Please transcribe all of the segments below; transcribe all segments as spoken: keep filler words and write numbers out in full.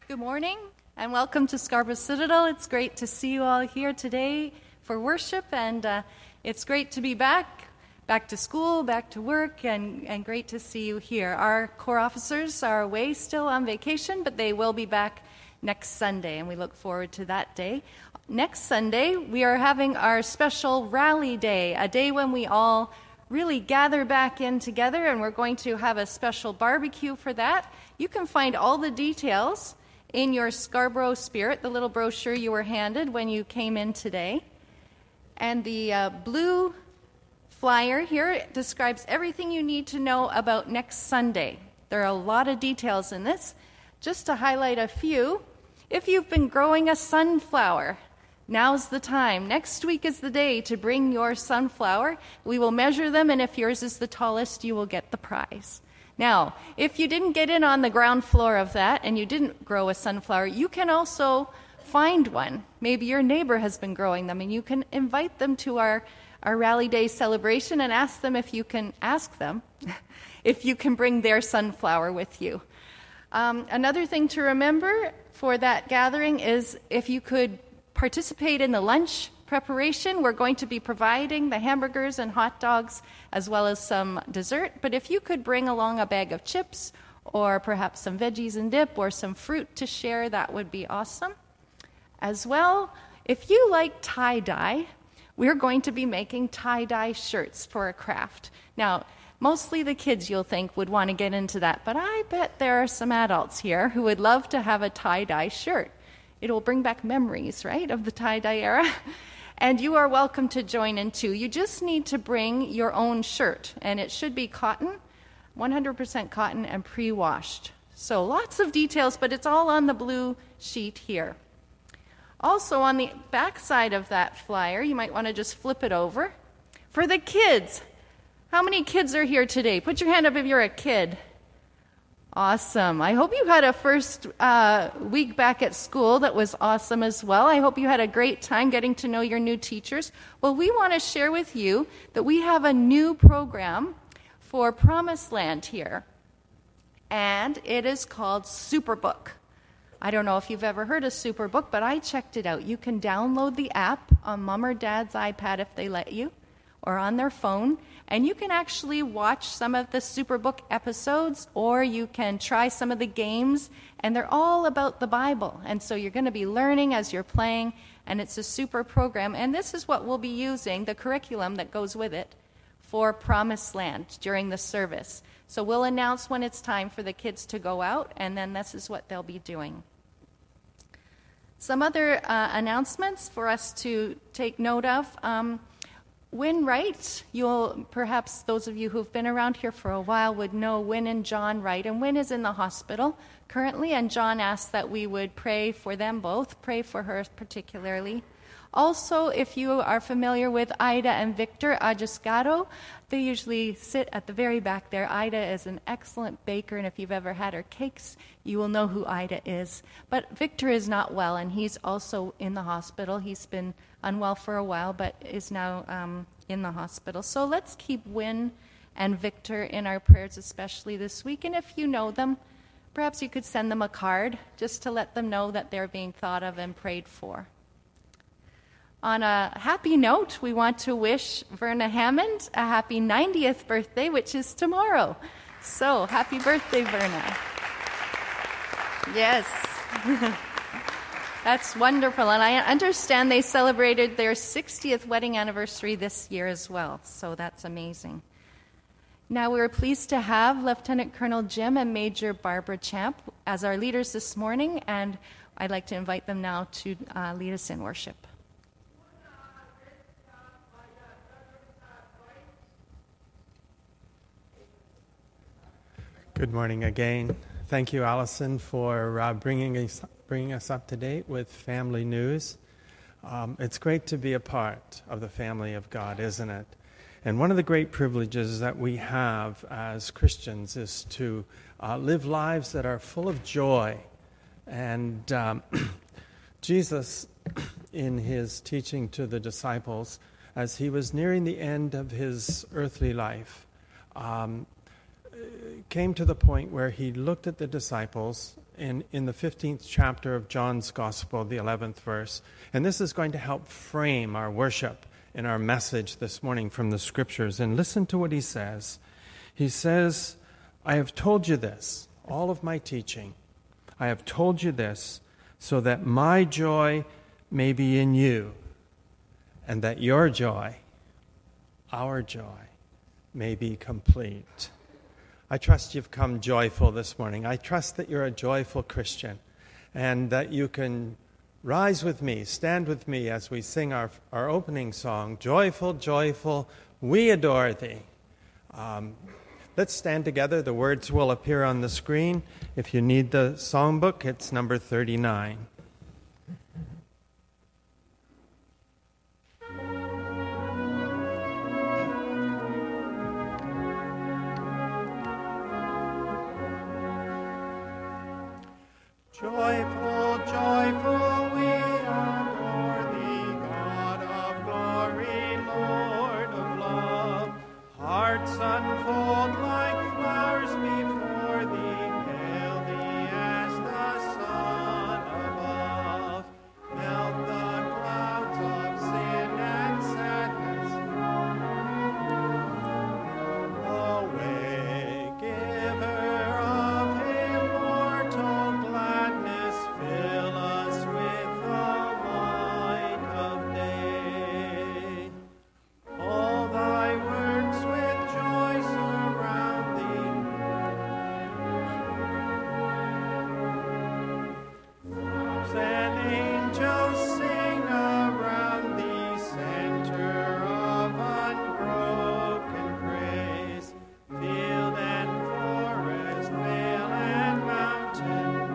Good morning and welcome to Scarborough Citadel. It's great to see you all here today for worship, and uh, it's great to be back, back to school, back to work, and, and great to see you here. Our Corps officers are away still on vacation, but they will be back next Sunday, and we look forward to that day. Next Sunday, we are having our special rally day, a day when we all really gather back in together, and we're going to have a special barbecue for that. You can find all the details in your Scarborough Spirit, the little brochure you were handed when you came in today. And the uh, blue flyer here describes everything you need to know about next Sunday. There are a lot of details in this. Just to highlight a few, if you've been growing a sunflower, now's the time. Next week is the day to bring your sunflower. We will measure them, and if yours is the tallest, you will get the prize. Now, if you didn't get in on the ground floor of that and you didn't grow a sunflower, you can also find one. Maybe your neighbor has been growing them, and you can invite them to our, our Rally Day celebration and ask them if you can ask them if you can bring their sunflower with you. Um, another thing to remember for that gathering is if you could participate in the lunch preparation. We're going to be providing the hamburgers and hot dogs as well as some dessert, but if you could bring along a bag of chips or perhaps some veggies and dip or some fruit to share, that would be awesome. As well, if you like tie-dye, we're going to be making tie-dye shirts for a craft. Now, mostly the kids, you'll think, would want to get into that, but I bet there are some adults here who would love to have a tie-dye shirt. It will bring back memories, right, of the tie-dye era. And you are welcome to join in too. You just need to bring your own shirt, and it should be cotton, one hundred percent cotton and pre-washed. So lots of details, but it's all on the blue sheet here. Also on the back side of that flyer, you might want to just flip it over. For the kids, how many kids are here today? Put your hand up if you're a kid. Awesome. I hope you had a first uh, week back at school that was awesome as well. I hope you had a great time getting to know your new teachers. Well, we want to share with you that we have a new program for Promised Land here, and it is called Superbook. I don't know if you've ever heard of Superbook, but I checked it out. You can download the app on mom or dad's iPad if they let you, or on their phone, and you can actually watch some of the Superbook episodes, or you can try some of the games, and they're all about the Bible. And so you're going to be learning as you're playing, and it's a super program. And this is what we'll be using, the curriculum that goes with it, for Promised Land during the service. So we'll announce when it's time for the kids to go out, and then this is what they'll be doing. Some other uh, announcements for us to take note of. Um, Win Wright, you'll perhaps those of you who've been around here for a while would know Win and John Wright, and Win is in the hospital currently, and John asked that we would pray for them both, pray for her particularly. Also, if you are familiar with Ida and Victor Ajuscado, they usually sit at the very back there. Ida is an excellent baker, and if you've ever had her cakes, you will know who Ida is. But Victor is not well, and he's also in the hospital. He's been unwell for a while, but is now um, in the hospital. So let's keep Win and Victor in our prayers, especially this week. And if you know them, perhaps you could send them a card just to let them know that they're being thought of and prayed for. On a happy note, we want to wish Verna Hammond a happy ninetieth birthday, which is tomorrow. So, happy birthday, Verna. Yes. That's wonderful. And I understand they celebrated their sixtieth wedding anniversary this year as well. So that's amazing. Now we're pleased to have Lieutenant Colonel Jim and Major Barbara Champ as our leaders this morning. And I'd like to invite them now to uh, lead us in worship. Good morning again. Thank you, Allison, for uh, bringing us, bringing us up to date with family news. Um, it's great to be a part of the family of God, isn't it? And one of the great privileges that we have as Christians is to uh, live lives that are full of joy. And um, Jesus, in his teaching to the disciples, as he was nearing the end of his earthly life, um, came to the point where he looked at the disciples in, in the fifteenth chapter of John's Gospel, the eleventh verse. And this is going to help frame our worship and our message this morning from the Scriptures. And listen to what he says. He says, I have told you this, all of my teaching. I have told you this so that my joy may be in you, and that your joy, our joy, may be complete. I trust you've come joyful this morning. I trust that you're a joyful Christian and that you can rise with me, stand with me as we sing our, our opening song, Joyful, Joyful, We Adore Thee. Um, let's stand together. The words will appear on the screen. If you need the songbook, it's number thirty-nine. Joyful, joyful, we adore thee, God of glory, Lord of love. Hearts unfold like flowers before thee, hail thee as the sun above. Melt the clouds of sin and sadness away, giver of immortal gladness, fill us with the light of day. All thy works with joy surround thee. And angels sing around thee, center of unbroken praise. Field and forest, vale and mountain,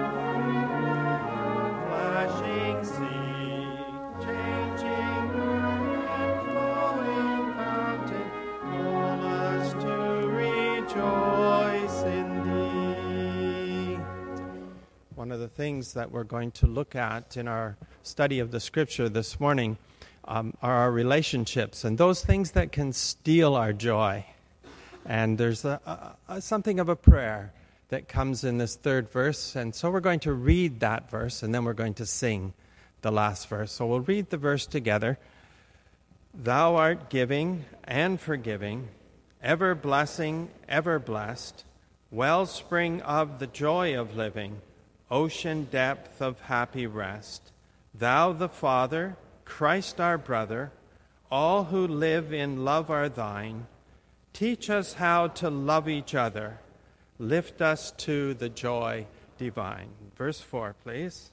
flashing sea, changing earth and flowing fountain, call us to rejoice in thee. One of the things that we're going to look at in our study of the Scripture this morning um, are our relationships and those things that can steal our joy. And there's a, a, a, something of a prayer that comes in this third verse. And so we're going to read that verse, and then we're going to sing the last verse. So we'll read the verse together. Thou art giving and forgiving, ever blessing, ever blessed, wellspring of the joy of living, ocean depth of happy rest. Thou the Father, Christ our brother, all who live in love are thine. Teach us how to love each other. Lift us to the joy divine. Verse four, please.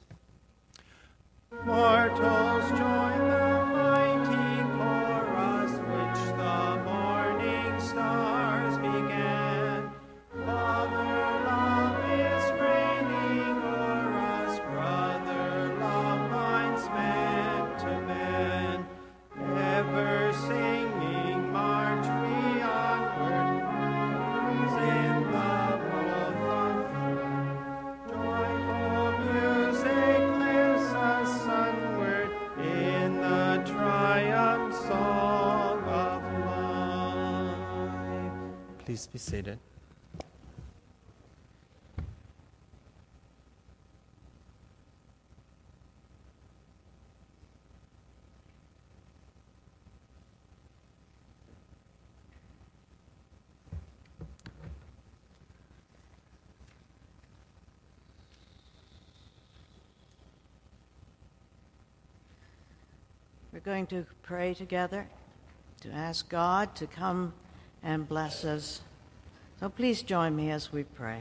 Mortals join the mighty chorus which the morning stars began. Father, love is reigning o'er us, brother, love binds man to man. Ever singing, march we onward, in the both of joyful music lifts us sunward in the triumph song of life. Please be seated. We're going to pray together to ask God to come and bless us. So please join me as we pray.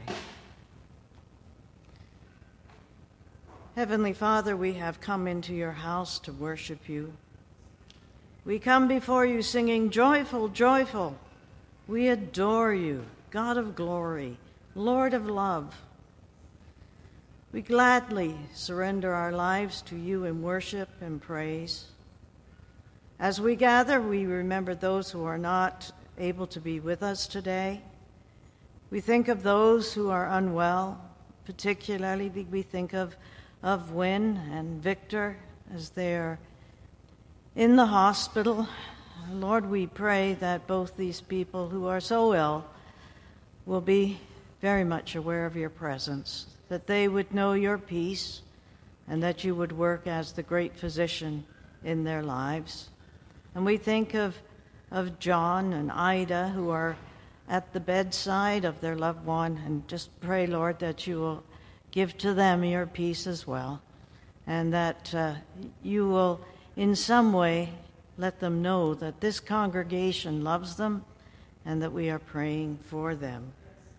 Heavenly Father, we have come into your house to worship you. We come before you singing, joyful, joyful. We adore you, God of glory, Lord of love. We gladly surrender our lives to you in worship and praise. As we gather, we remember those who are not able to be with us today. We think of those who are unwell. Particularly, we think of, of Wynn and Victor as they're in the hospital. Lord, we pray that both these people who are so ill will be very much aware of your presence, that they would know your peace, and that you would work as the great physician in their lives. And we think of, of John and Ida, who are at the bedside of their loved one, and just pray, Lord, that you will give to them your peace as well, and that uh, you will in some way let them know that this congregation loves them and that we are praying for them.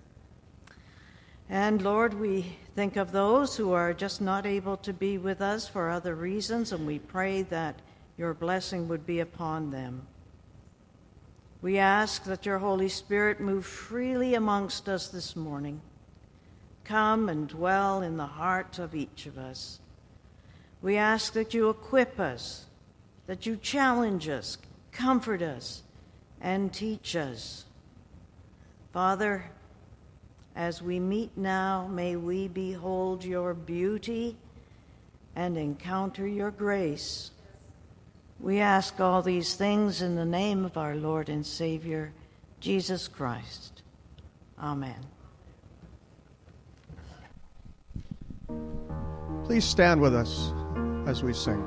And Lord, we think of those who are just not able to be with us for other reasons, and we pray that your blessing would be upon them. We ask that your Holy Spirit move freely amongst us this morning. Come and dwell in the heart of each of us. We ask that you equip us, that you challenge us, comfort us, and teach us. Father, as we meet now, may we behold your beauty and encounter your grace. We ask all these things in the name of our Lord and Savior, Jesus Christ. Amen. Please stand with us as we sing.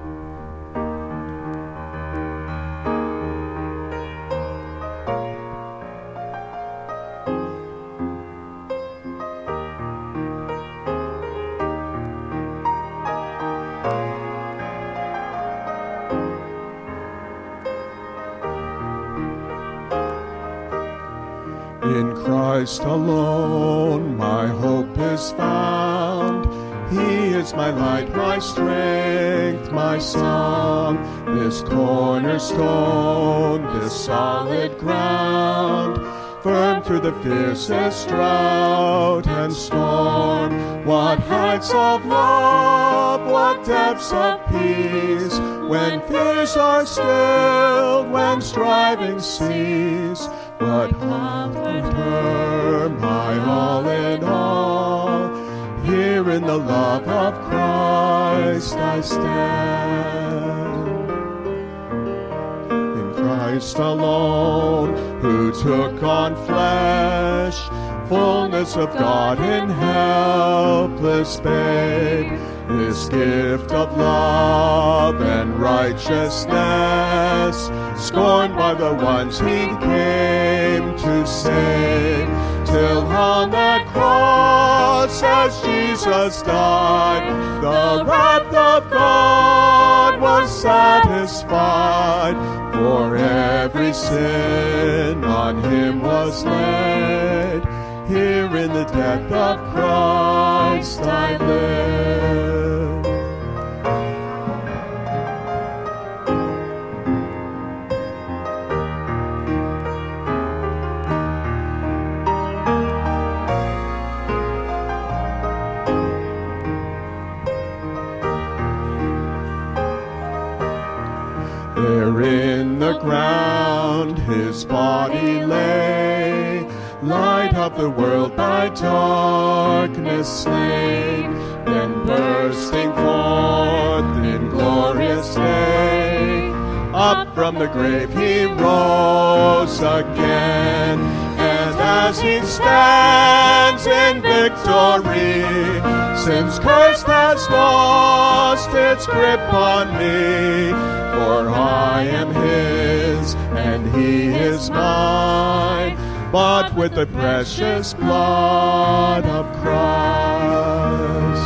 In Christ alone my hope is found. He is my light, my strength, my song. This cornerstone, this solid ground, firm through the fiercest drought and storm. What heights of love, what depths of peace, when fears are stilled, when striving cease. What comforter, my all in all. Here in the love of Christ I stand. In Christ alone, who took on flesh, fullness of God in helpless babe. This gift of love and righteousness, scorned by the ones he came to save. Till on that cross as Jesus died, the wrath of God was satisfied. For every sin on him was laid. Here in the death of Christ I live. There in the ground his body lay, light of the world by darkness slain, then bursting forth in glorious day, up from the grave he rose again. And as he stands in victory, sin's curse has lost its grip on me. For I am his, and he is mine, bought with the precious blood of Christ.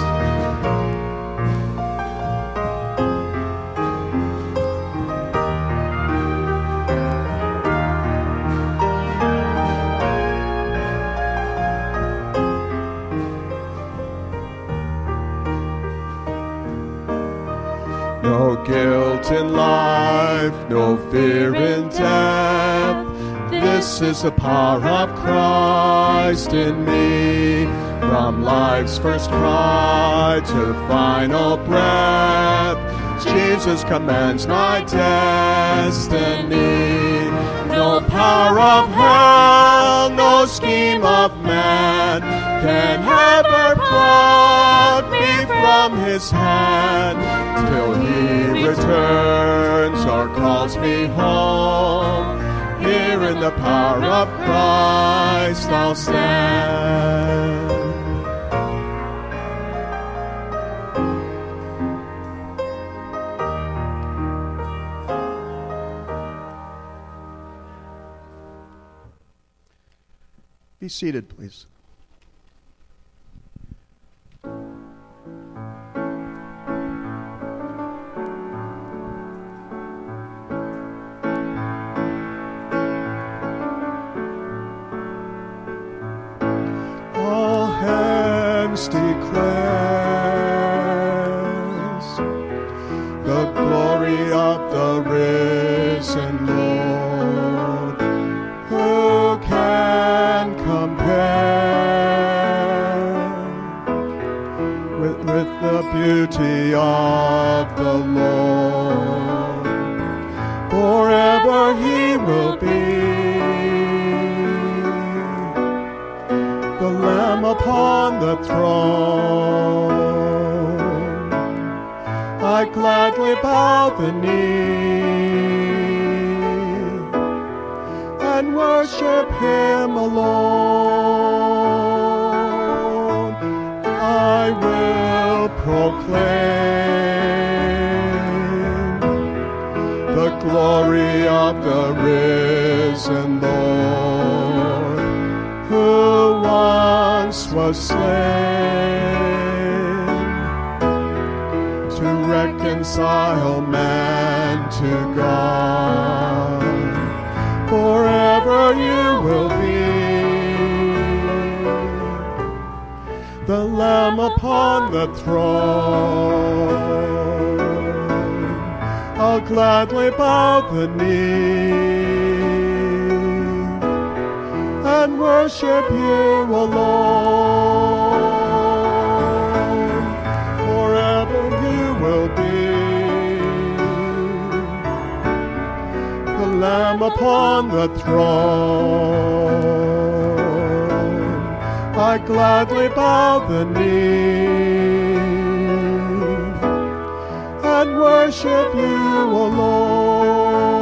No guilt in life, no fear in death. This is the power of Christ in me. From life's first cry to final breath, Jesus commands my destiny. No power of hell, no scheme of man can ever pluck me from his hand, till he returns or calls me home. Here in the power of Christ shall stand. Be seated, please. All hands declares the glory of the risen Lord. Who can With, with the beauty of the Lord? Forever he will be the Lamb upon the throne. I gladly bow the knee and worship him alone. I will proclaim the glory of the risen Lord, who once was slain to reconcile man to God. Forever you will be the Lamb upon the throne. I'll gladly bow the knee and worship you alone. Forever you will be the Lamb upon the throne. I gladly bow the knee and worship you alone.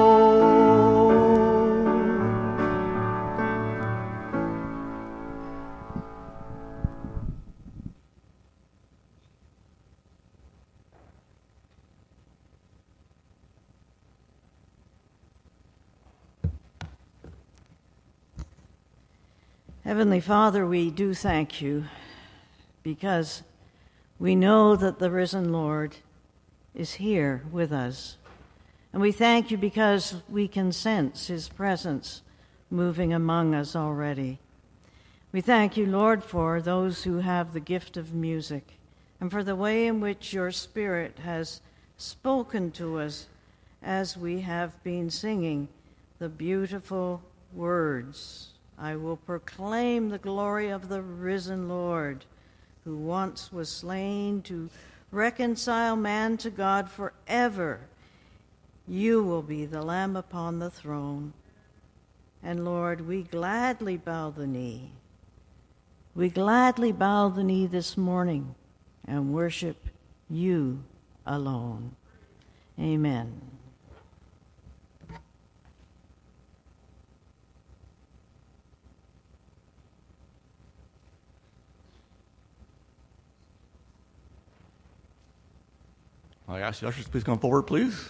Heavenly Father, we do thank you because we know that the risen Lord is here with us. And we thank you because we can sense his presence moving among us already. We thank you, Lord, for those who have the gift of music and for the way in which your Spirit has spoken to us as we have been singing the beautiful words. I will proclaim the glory of the risen Lord, who once was slain to reconcile man to God forever. You will be the Lamb upon the throne. And Lord, we gladly bow the knee. We gladly bow the knee this morning and worship you alone. Amen. I ask the ushers to please come forward, please.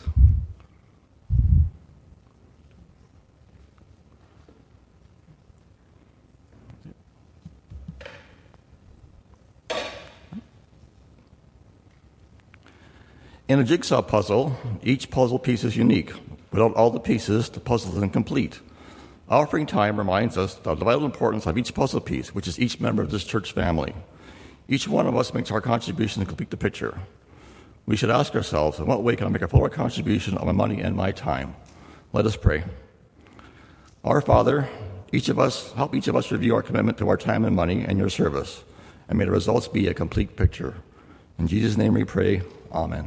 In a jigsaw puzzle, each puzzle piece is unique. Without all the pieces, the puzzle is incomplete. Offering time reminds us of the vital importance of each puzzle piece, which is each member of this church family. Each one of us makes our contribution to complete the picture. We should ask ourselves, in what way can I make a fuller contribution of my money and my time? Let us pray. Our Father, each of us, help each of us review our commitment to our time and money and your service, and may the results be a complete picture. In Jesus' name we pray, amen.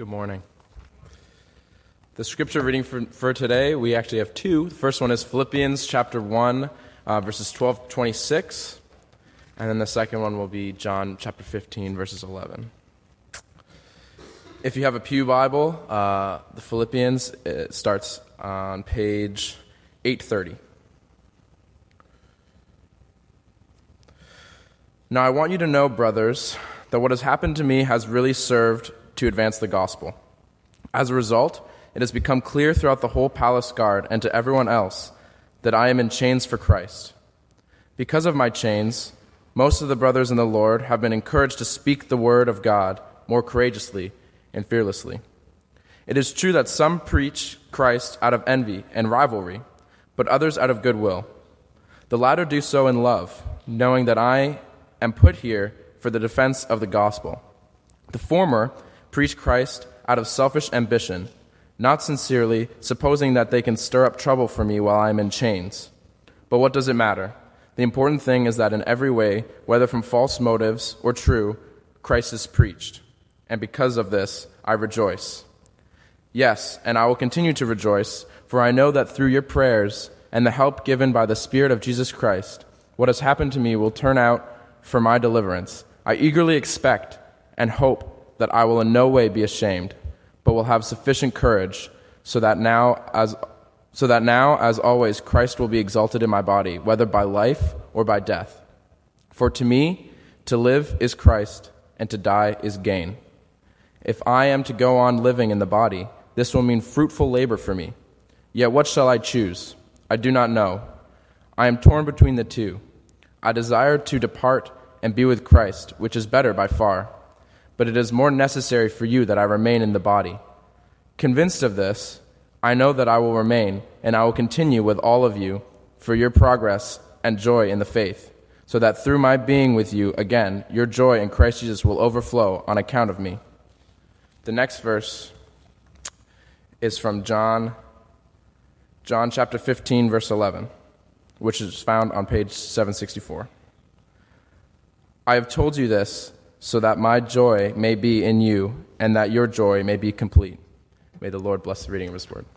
Good morning. The scripture reading for, for today, we actually have two. The first one is Philippians chapter one, uh, verses twelve to twenty-six. And then the second one will be John chapter fifteen, verses eleven. If you have a pew Bible, uh, the Philippians, it starts on page eight thirty. Now I want you to know, brothers, that what has happened to me has really served to advance the gospel. As a result, it has become clear throughout the whole palace guard and to everyone else that I am in chains for Christ. Because of my chains, most of the brothers in the Lord have been encouraged to speak the word of God more courageously and fearlessly. It is true that some preach Christ out of envy and rivalry, but others out of goodwill. The latter do so in love, knowing that I am put here for the defense of the gospel. The former preach Christ out of selfish ambition, not sincerely, supposing that they can stir up trouble for me while I am in chains. But what does it matter? The important thing is that in every way, whether from false motives or true, Christ is preached. And because of this, I rejoice. Yes, and I will continue to rejoice, for I know that through your prayers and the help given by the Spirit of Jesus Christ, what has happened to me will turn out for my deliverance. I eagerly expect and hope that I will in no way be ashamed, but will have sufficient courage, so that now, as so that now, as always, Christ will be exalted in my body, whether by life or by death. For to me, to live is Christ, and to die is gain. If I am to go on living in the body, this will mean fruitful labor for me. Yet what shall I choose? I do not know. I am torn between the two. I desire to depart and be with Christ, which is better by far. But it is more necessary for you that I remain in the body. Convinced of this, I know that I will remain, and I will continue with all of you for your progress and joy in the faith, so that through my being with you again, your joy in Christ Jesus will overflow on account of me. The next verse is from John, John chapter fifteen, verse eleven, which is found on page seven sixty-four. I have told you this so that my joy may be in you and that your joy may be complete. May the Lord bless the reading of his word.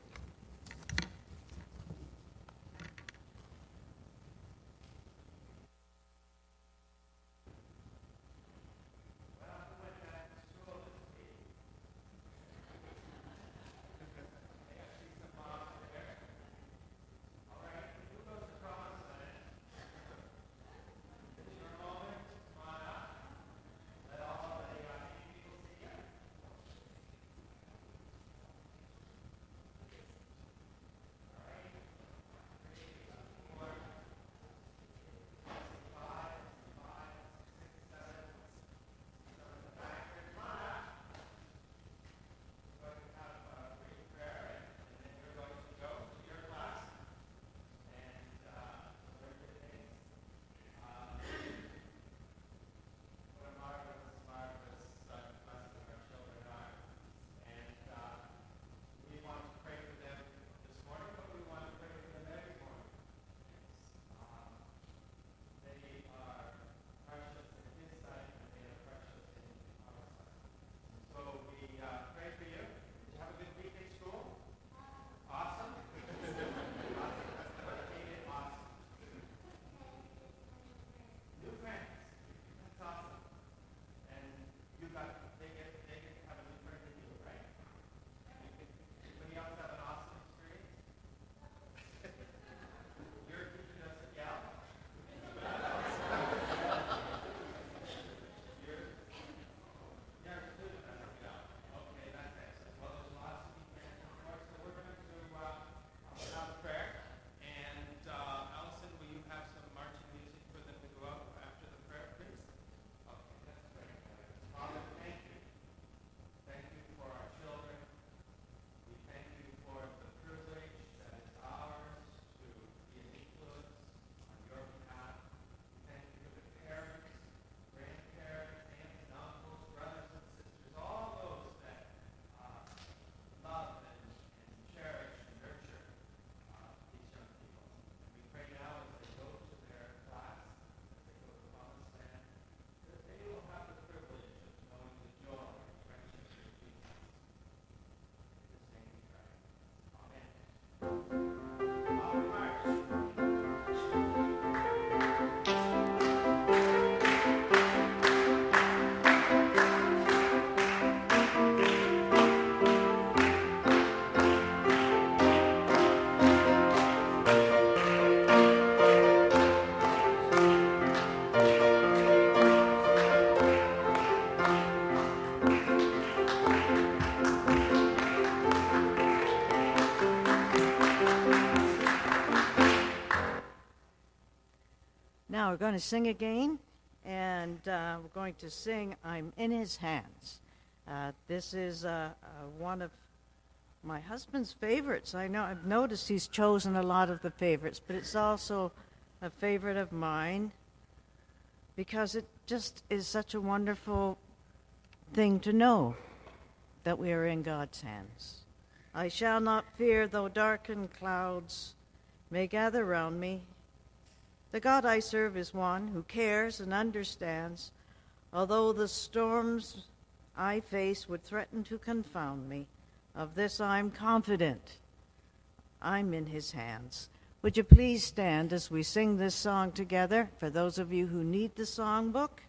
we're going to sing again, and uh, we're going to sing I'm in His Hands. Uh, this is uh, uh, one of my husband's favorites. I know I've noticed he's chosen a lot of the favorites, but it's also a favorite of mine because it just is such a wonderful thing to know that we are in God's hands. I shall not fear though darkened clouds may gather round me. The God I serve is one who cares and understands, although the storms I face would threaten to confound me. Of this I'm confident. I'm in His hands. Would you please stand as we sing this song together? For those of you who need the songbook,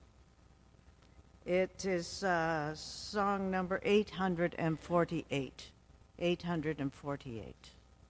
it is uh, song number eight hundred forty-eight. eight hundred forty-eight.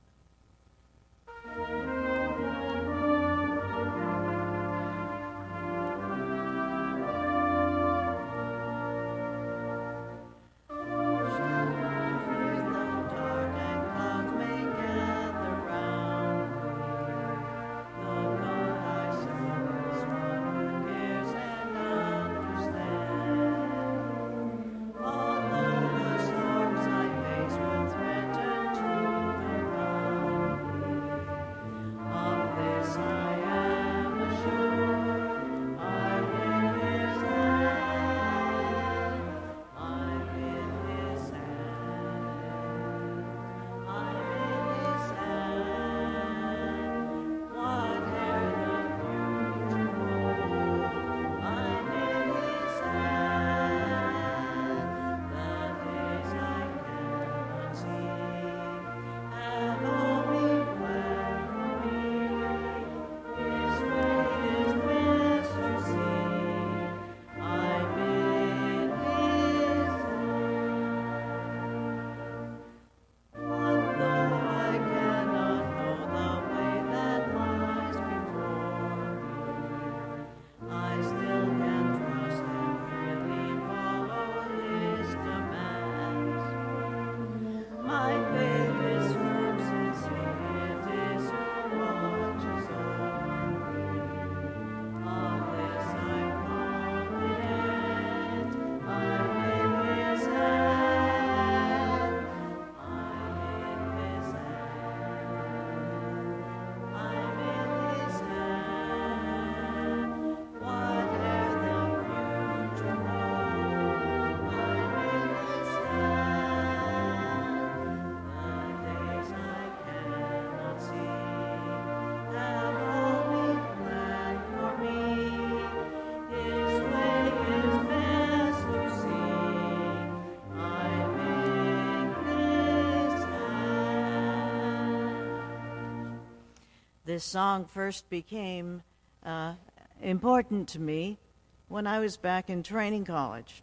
This song first became uh, important to me when I was back in training college,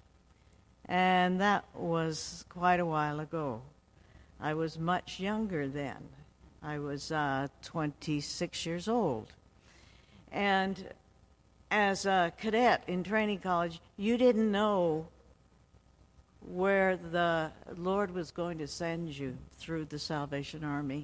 and that was quite a while ago. I was much younger then. I was uh, twenty-six years old. And as a cadet in training college, you didn't know where the Lord was going to send you through the Salvation Army.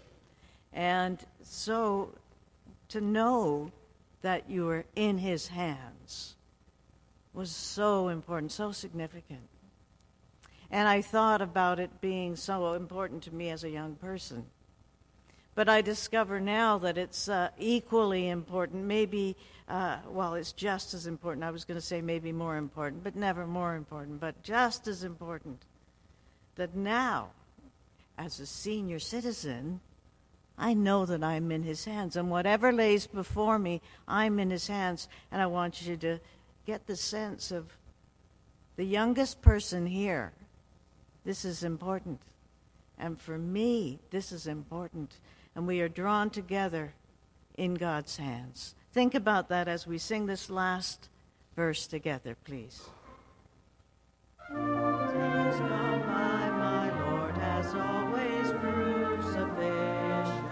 And so to know that you were in His hands was so important, so significant. And I thought about it being so important to me as a young person. But I discover now that it's uh, equally important, maybe, uh, well, it's just as important. I was going to say maybe more important, but never more important, but just as important, that now, as a senior citizen, I know that I'm in His hands. And whatever lays before me, I'm in His hands. And I want you to get the sense of the youngest person here. This is important. And for me, this is important. And we are drawn together in God's hands. Think about that as we sing this last verse together, please. Days gone by, my Lord has always proved sufficient.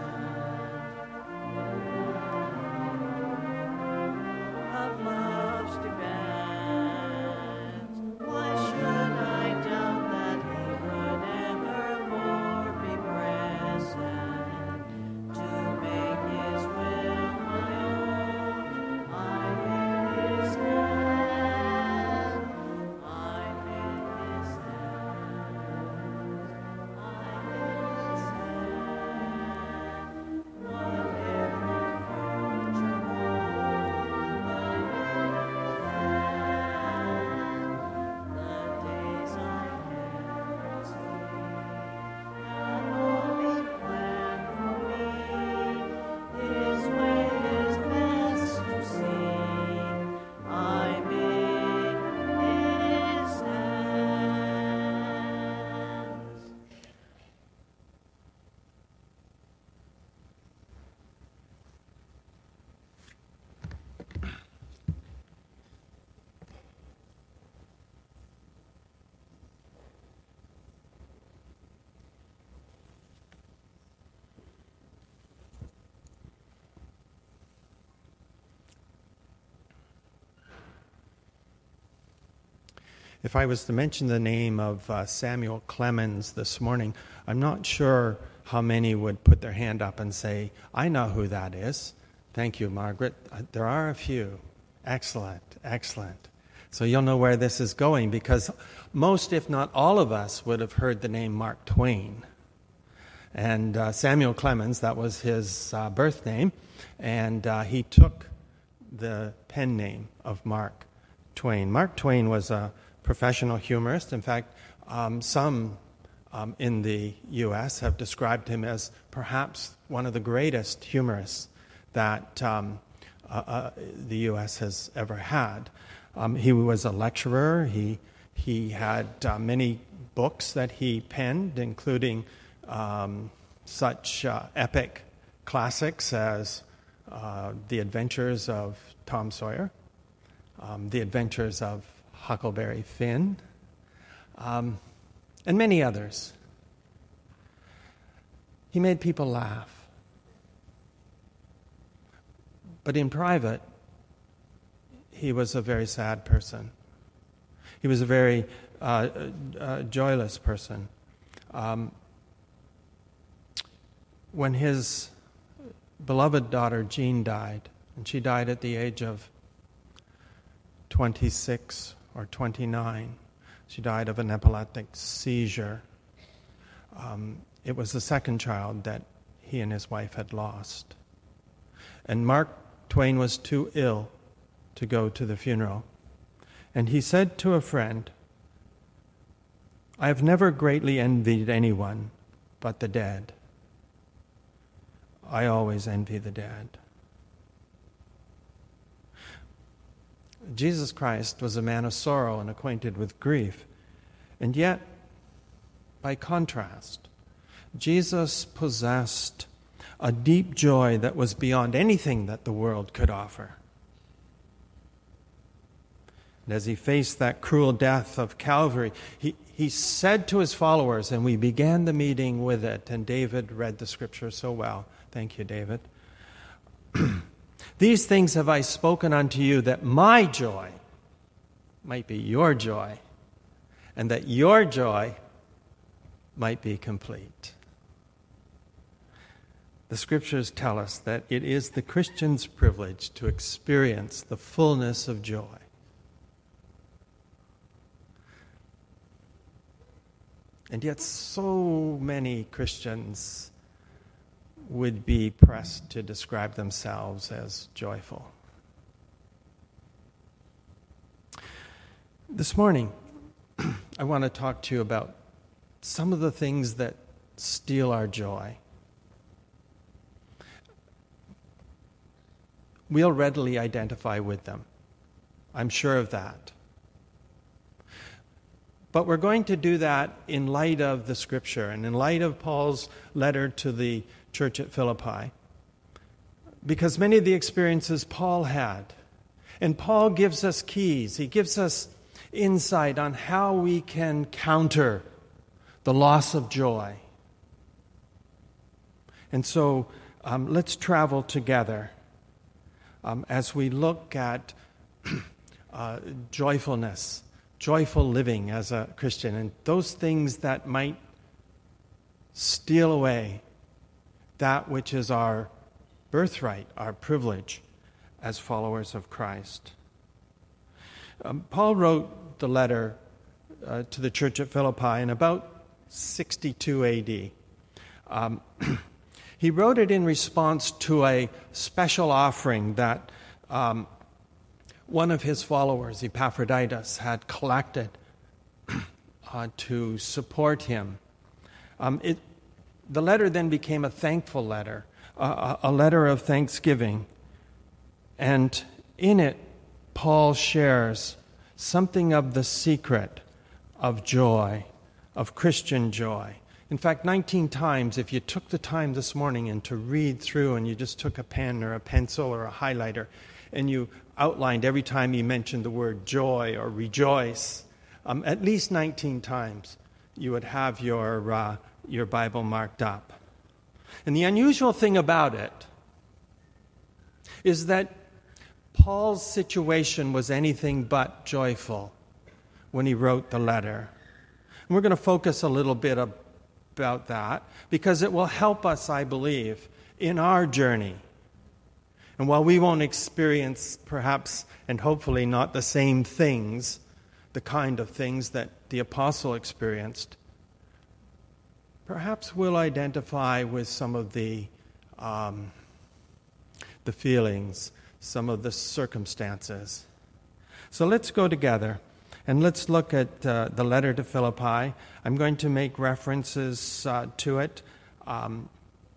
Of love's demands, why should I doubt that He would evermore be present to make His will my own? If I was to mention the name of uh, Samuel Clemens this morning, I'm not sure how many would put their hand up and say, I know who that is. Thank you, Margaret. Uh, there are a few. Excellent, excellent. So you'll know where this is going, because most, if not all of us, would have heard the name Mark Twain. And uh, Samuel Clemens, that was his uh, birth name, and uh, he took the pen name of Mark Twain. Mark Twain was a professional humorist. In fact, um, some um, in the U S have described him as perhaps one of the greatest humorists that um, uh, uh, the U S has ever had. Um, he was a lecturer. He he had uh, many books that he penned, including um, such uh, epic classics as uh, The Adventures of Tom Sawyer, um, The Adventures of Huckleberry Finn, um, and many others. He made people laugh. But in private, he was a very sad person. He was a very uh, uh, joyless person. Um, when his beloved daughter Jean died, and she died at the age of twenty-six or twenty-nine, she died of an epileptic seizure. Um, it was the second child that he and his wife had lost. And Mark Twain was too ill to go to the funeral. And he said to a friend, I have never greatly envied anyone but the dead. I always envy the dead. Jesus Christ was a man of sorrow and acquainted with grief. And yet, by contrast, Jesus possessed a deep joy that was beyond anything that the world could offer. And as he faced that cruel death of Calvary, he, he said to his followers, and we began the meeting with it, and David read the scripture so well. Thank you, David. These things have I spoken unto you, that my joy might be your joy, and that your joy might be complete. The scriptures tell us that it is the Christian's privilege to experience the fullness of joy. And yet so many Christians would be pressed to describe themselves as joyful. This morning, I want to talk to you about some of the things that steal our joy. We'll readily identify with them. I'm sure of that. But we're going to do that in light of the Scripture and in light of Paul's letter to the church at Philippi. Because many of the experiences Paul had, and Paul gives us keys, he gives us insight on how we can counter the loss of joy. And so um, let's travel together um, as we look at uh, joyfulness, joyful living as a Christian, and those things that might steal away that which is our birthright, our privilege as followers of Christ. Um, Paul wrote the letter uh, to the church at Philippi in about sixty-two A D. Um, he wrote it in response to a special offering that um, one of his followers, Epaphroditus, had collected uh, to support him. Um, it, the letter then became a thankful letter, uh, a letter of thanksgiving. And in it, Paul shares something of the secret of joy, of Christian joy. In fact, nineteen times, if you took the time this morning and to read through and you just took a pen or a pencil or a highlighter and you outlined every time he mentioned the word joy or rejoice, um, at least nineteen times you would have your, uh, your Bible marked up. And the unusual thing about it is that Paul's situation was anything but joyful when he wrote the letter. And we're going to focus a little bit about that because it will help us, I believe, in our journey. And while we won't experience perhaps and hopefully not the same things, the kind of things that the apostle experienced, perhaps we'll identify with some of the um, the feelings, some of the circumstances. So let's go together and let's look at uh, the letter to Philippi. I'm going to make references uh, to it. Um,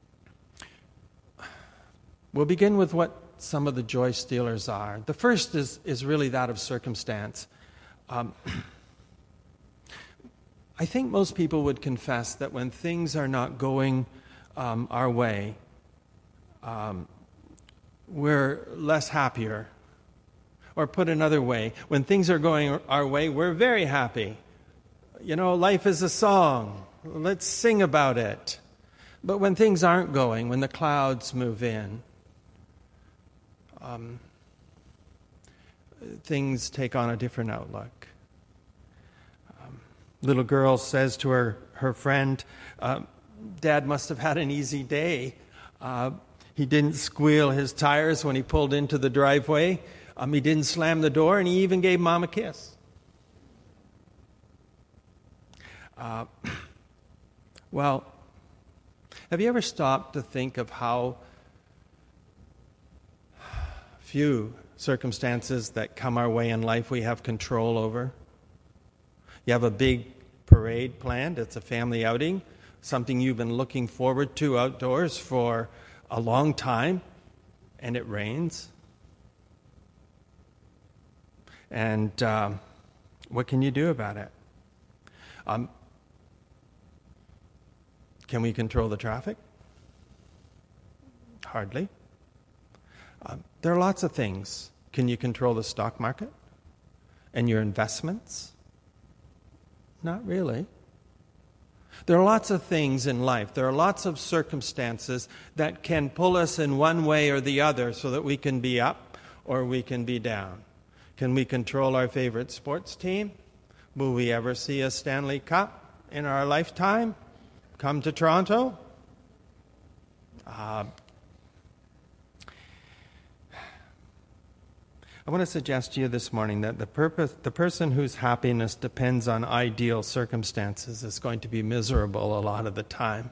we'll begin with what some of the joy stealers are. The first is, is really that of circumstance. Um, I think most people would confess that when things are not going um, our way, um, we're less happier. Or put another way, when things are going our way, we're very happy. You know, life is a song. Let's sing about it. But when things aren't going, when the clouds move in, um, things take on a different outlook. Um, little girl says to her, her friend, uh, Dad must have had an easy day. Uh, he didn't squeal his tires when he pulled into the driveway. Um, he didn't slam the door, and he even gave Mom a kiss. Uh, well, have you ever stopped to think of how few circumstances that come our way in life we have control over? You have a big parade planned. It's a family outing, something you've been looking forward to outdoors for a long time, and it rains. And um, what can you do about it? Um, can we control the traffic? Hardly. Um, there are lots of things. Can you control the stock market and your investments? Not really. There are lots of things in life. There are lots of circumstances that can pull us in one way or the other so that we can be up or we can be down. Can we control our favorite sports team? Will we ever see a Stanley Cup in our lifetime come to Toronto? Uh, I want to suggest to you this morning that the purpose, the person whose happiness depends on ideal circumstances is going to be miserable a lot of the time.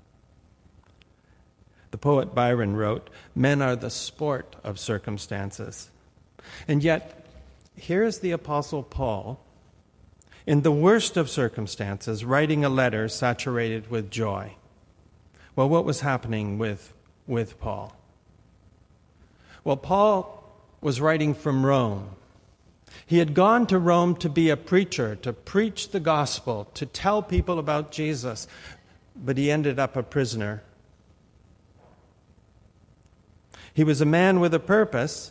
The poet Byron wrote, "Men are the sport of circumstances." And yet, here's the Apostle Paul, in the worst of circumstances, writing a letter saturated with joy. Well, what was happening with, with Paul? Well, Paul was writing from Rome. He had gone to Rome to be a preacher, to preach the gospel, to tell people about Jesus, but he ended up a prisoner. He was a man with a purpose,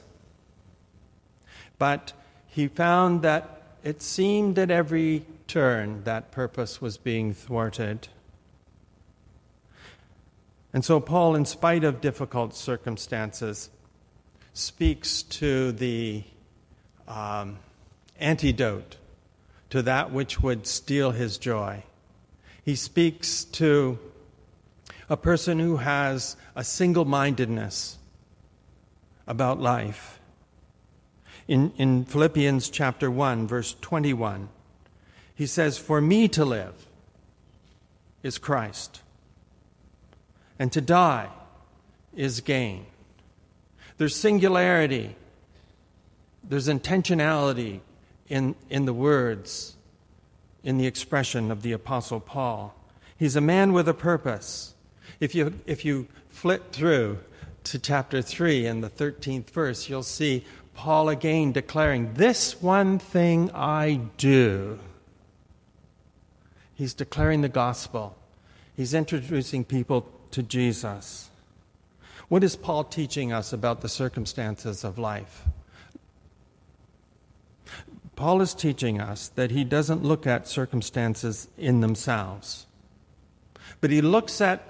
but he found that it seemed at every turn that purpose was being thwarted. And so Paul, in spite of difficult circumstances, speaks to the um, antidote to that which would steal his joy. He speaks to a person who has a single-mindedness about life. In, in Philippians chapter one, verse twenty-one, he says, "For me to live is Christ, and to die is gain." There's singularity, there's intentionality in, in the words, in the expression of the Apostle Paul. He's a man with a purpose. If you, if you flip through to chapter three and the thirteenth verse, you'll see Paul again declaring, "This one thing I do." He's declaring the gospel. He's introducing people to Jesus. What is Paul teaching us about the circumstances of life? Paul is teaching us that he doesn't look at circumstances in themselves, but he looks at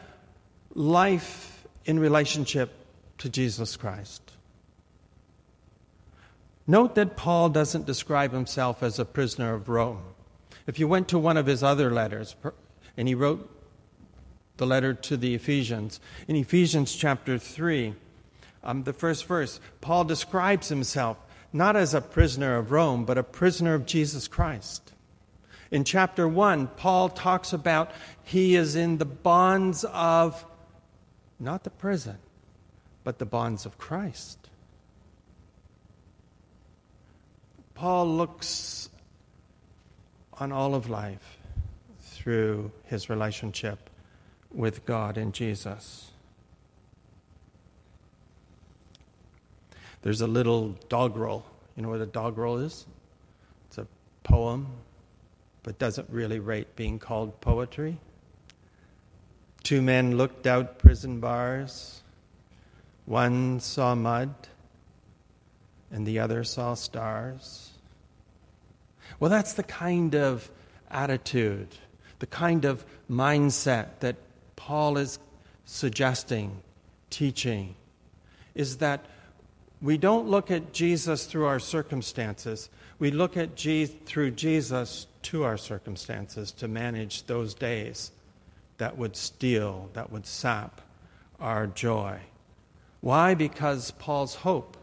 life in relationship to Jesus Christ. Note that Paul doesn't describe himself as a prisoner of Rome. If you went to one of his other letters, and he wrote the letter to the Ephesians, in Ephesians chapter three, um, the first verse, Paul describes himself not as a prisoner of Rome, but a prisoner of Jesus Christ. In chapter one, Paul talks about he is in the bonds of, not the prison, but the bonds of Christ. Paul looks on all of life through his relationship with God and Jesus. There's a little doggerel. You know what a doggerel is? It's a poem, but doesn't really rate being called poetry. Two men looked out prison bars. One saw mud, and the other saw stars. Well, that's the kind of attitude, the kind of mindset that Paul is suggesting, teaching, is that we don't look at Jesus through our circumstances. We look at Je- through Jesus to our circumstances to manage those days that would steal, that would sap our joy. Why? Because Paul's hope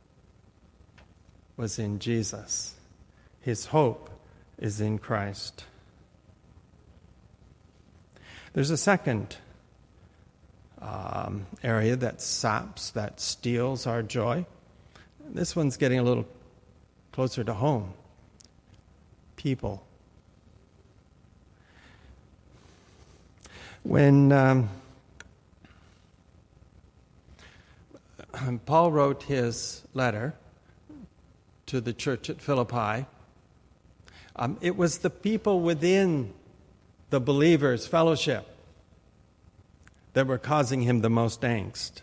was in Jesus. His hope is in Christ. There's a second um, area that saps, that steals our joy. This one's getting a little closer to home. People. When um, Paul wrote his letter to the church at Philippi, um, it was the people within the believers' fellowship that were causing him the most angst.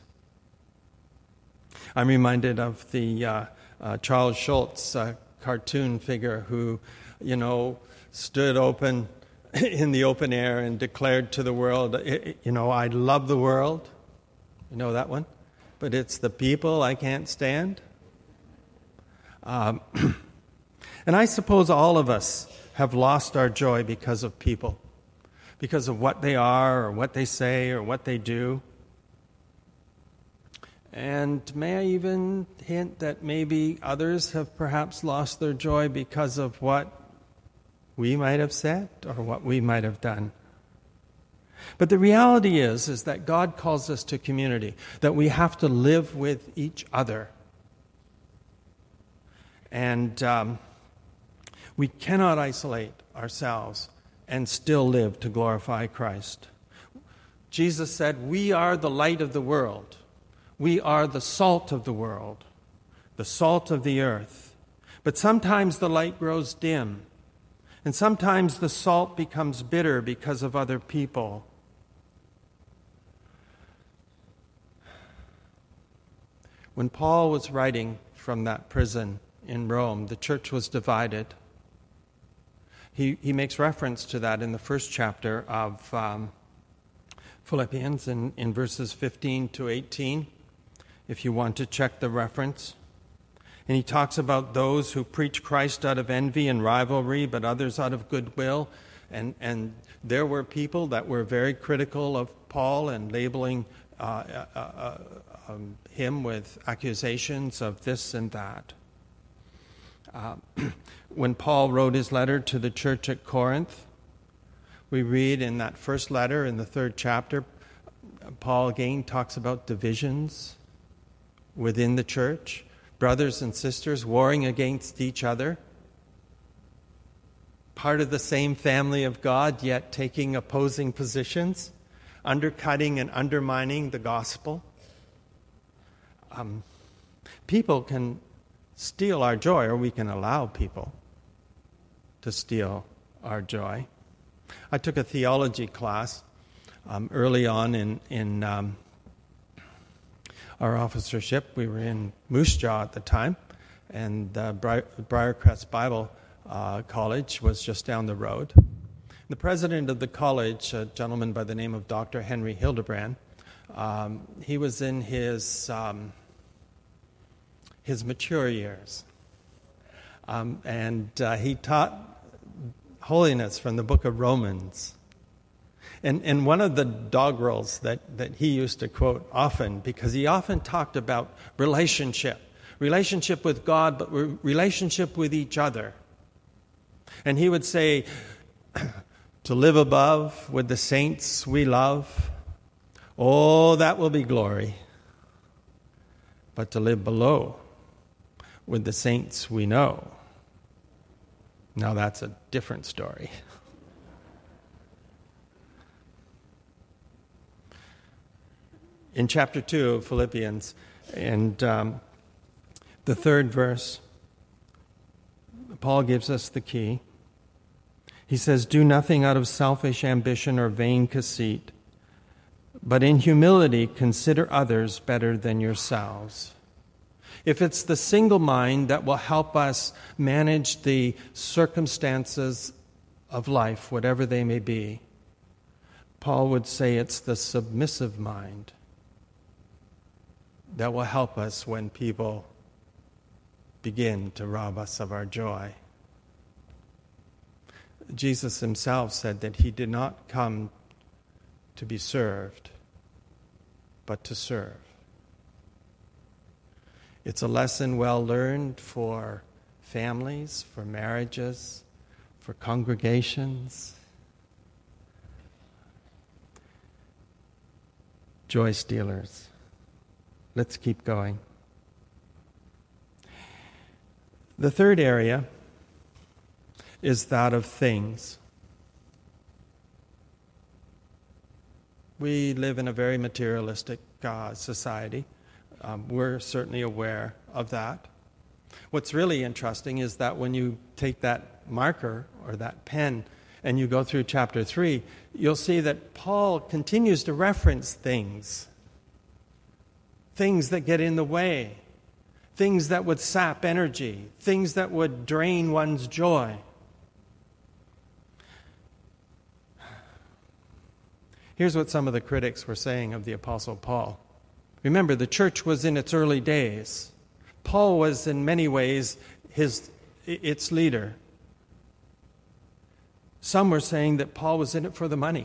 I'm reminded of the uh, uh, Charles Schulz uh, cartoon figure who, you know, stood open in the open air and declared to the world, you know, I love the world. You know that one? But it's the people I can't stand. Um, and I suppose all of us have lost our joy because of people, because of what they are or what they say or what they do. And may I even hint that maybe others have perhaps lost their joy because of what we might have said or what we might have done. But the reality is, is that God calls us to community, that we have to live with each other. And um, we cannot isolate ourselves and still live to glorify Christ. Jesus said, we are the light of the world. We are the salt of the world, the salt of the earth. But sometimes the light grows dim, and sometimes the salt becomes bitter because of other people. When Paul was writing from that prison in Rome, the church was divided. He, he makes reference to that in the first chapter of um, Philippians in, in verses fifteen to eighteen, if you want to check the reference. And he talks about those who preach Christ out of envy and rivalry, but others out of goodwill. And, and there were people that were very critical of Paul and labeling uh, uh, uh, um, him with accusations of this and that. Uh, when Paul wrote his letter to the church at Corinth, we read in that first letter in the third chapter, Paul again talks about divisions within the church, brothers and sisters warring against each other, part of the same family of God, yet taking opposing positions, undercutting and undermining the gospel. Um, people can steal our joy, or we can allow people to steal our joy. I took a theology class um, early on in, in um, our officership. We were in Moose Jaw at the time, and uh, Bri- Briarcrest Bible uh, College was just down the road. The president of the college, a gentleman by the name of Doctor Henry Hildebrand, um, he was in his um, his mature years. Um, and uh, he taught holiness from the book of Romans. And, and one of the doggerels that, that he used to quote often, because he often talked about relationship, relationship with God, but re- relationship with each other. And he would say, to live above with the saints we love, oh, that will be glory. But to live below with the saints we know, now that's a different story. In chapter two of Philippians, and um, the third verse, Paul gives us the key. He says, "Do nothing out of selfish ambition or vain conceit, but in humility consider others better than yourselves." If it's the single mind that will help us manage the circumstances of life, whatever they may be, Paul would say it's the submissive mind that will help us when people begin to rob us of our joy. Jesus himself said that he did not come to be served, but to serve. It's a lesson well learned for families, for marriages, for congregations. Joy stealers. Let's keep going. The third area is that of things. We live in a very materialistic uh, society. Um, we're certainly aware of that. What's really interesting is that when you take that marker or that pen and you go through chapter three, you'll see that Paul continues to reference things. Things that get in the way. Things that would sap energy. Things that would drain one's joy. Here's what some of the critics were saying of the Apostle Paul. Remember, the church was in its early days. Paul was in many ways his, its leader. Some were saying that Paul was in it for the money.